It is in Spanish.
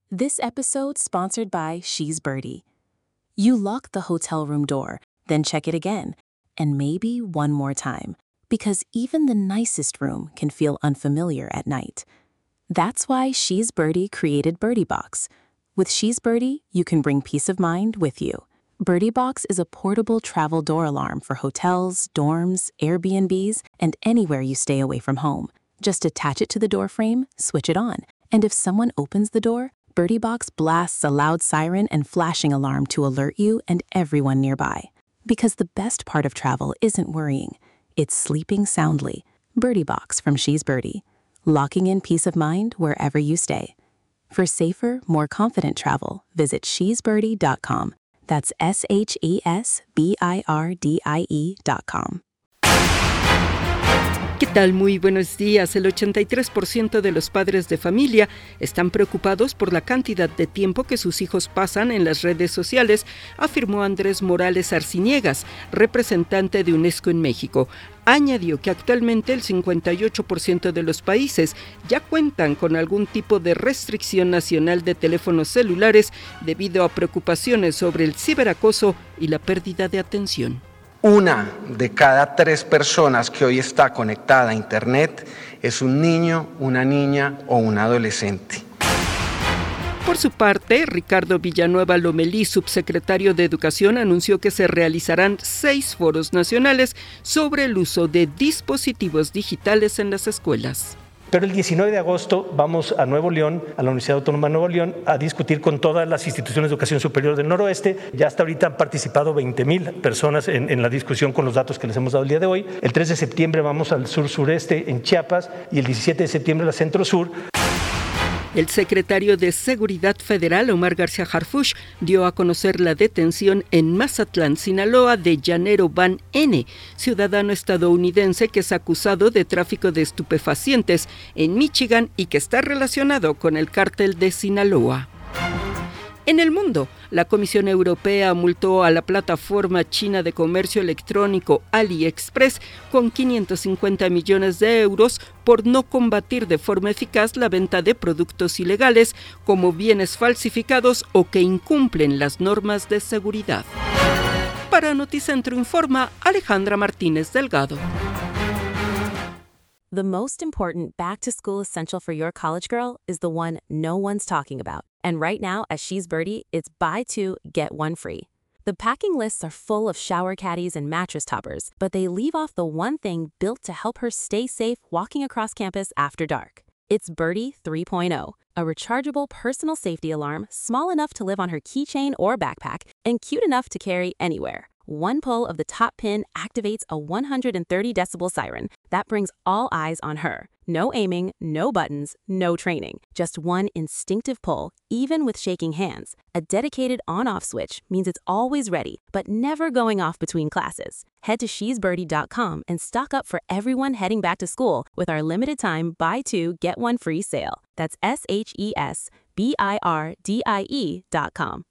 This episode sponsored by She's Birdie. You lock the hotel room door, then check it again, and maybe one more time, because even the nicest room can feel unfamiliar at night. That's why She's Birdie created Birdie Box. With She's Birdie, you can bring peace of mind with you. Birdie Box is a portable travel door alarm for hotels, dorms, Airbnbs, and anywhere you stay away from home. Just attach it to the door frame, switch it on, and if someone opens the door, Birdie Box blasts a loud siren and flashing alarm to alert you and everyone nearby. Because the best part of travel isn't worrying, it's sleeping soundly. Birdie Box from She's Birdie, locking in peace of mind wherever you stay. For safer, more confident travel, visit shesbirdie.com. That's SHESBIRDIE.com. ¿Qué tal? Muy buenos días. El 83% de los padres de familia están preocupados por la cantidad de tiempo que sus hijos pasan en las redes sociales, afirmó Andrés Morales Arciniegas, representante de UNESCO en México. Añadió que actualmente el 58% de los países ya cuentan con algún tipo de restricción nacional de teléfonos celulares debido a preocupaciones sobre el ciberacoso y la pérdida de atención. 1 de cada 3 personas que hoy está conectada a Internet es un niño, una niña o un adolescente. Por su parte, Ricardo Villanueva Lomelí, subsecretario de Educación, anunció que se realizarán 6 foros nacionales sobre el uso de dispositivos digitales en las escuelas. Pero el 19 de agosto vamos a Nuevo León, a la Universidad Autónoma de Nuevo León, a discutir con todas las instituciones de educación superior del noroeste. Ya hasta ahorita han participado 20,000 personas en la discusión con los datos que les hemos dado el día de hoy. El 3 de septiembre vamos al sur-sureste en Chiapas y el 17 de septiembre a la centro-sur. El secretario de Seguridad Federal, Omar García Harfuch, dio a conocer la detención en Mazatlán, Sinaloa, de Llanero Van N., ciudadano estadounidense que es acusado de tráfico de estupefacientes en Michigan y que está relacionado con el cártel de Sinaloa. En el mundo, la Comisión Europea multó a la plataforma china de comercio electrónico AliExpress con 550 millones de euros por no combatir de forma eficaz la venta de productos ilegales como bienes falsificados o que incumplen las normas de seguridad. Para Noticentro informa Alejandra Martínez Delgado. The most important back-to-school essential for your college girl is the one no one's talking about. And right now, at She's Birdie, it's buy 2, get 1 free. The packing lists are full of shower caddies and mattress toppers, but they leave off the one thing built to help her stay safe walking across campus after dark. It's Birdie 3.0, a rechargeable personal safety alarm small enough to live on her keychain or backpack and cute enough to carry anywhere. One pull of the top pin activates a 130 decibel siren that brings all eyes on her. No aiming, no buttons, no training. Just one instinctive pull, even with shaking hands. A dedicated on-off switch means it's always ready, but never going off between classes. Head to shesbirdie.com and stock up for everyone heading back to school with our limited time buy 2, get 1 free sale. That's SHESBIRDIE.com.